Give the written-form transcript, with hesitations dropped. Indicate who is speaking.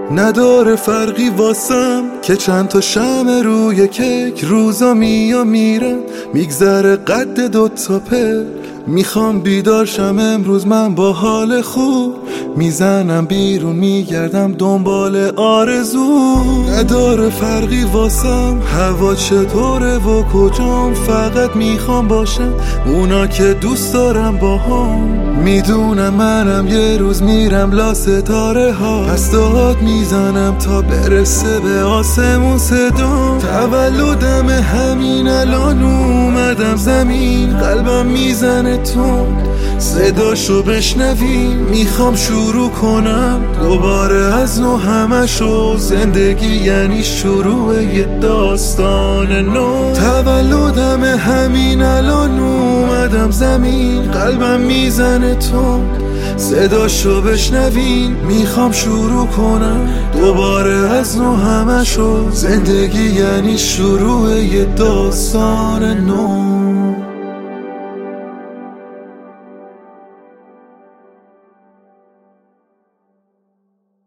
Speaker 1: نداره فرقی واسم که چند تا شمع روی کیک، روزا میرن میگذره قد 2 تا پر. میخوام بیدار شم امروز من با حال خوب، میزنم بیرون میگردم دنبال آرزو. نداره فرقی واسم هوا چطوره و کجام، فقط میخوام باشم اونا که دوست دارم باهام. میدونم منم یه روز میرم لا ستاره ها، پس داد میزنم تا برسه به آسمون صدا. تولدم همین الان اومدم زمین، قلبم میزنه تند صداشو بشنویم. میخوام شروع کنم دوباره از نو همشو، زندگی یعنی شروع یه داستان نو. تولدم همین الان اومدم زمین، قلبم میزنه تند صداشو بشنوین. میخوام شروع کنم دوباره از نو همشو، زندگی یعنی شروع یه داستان نو.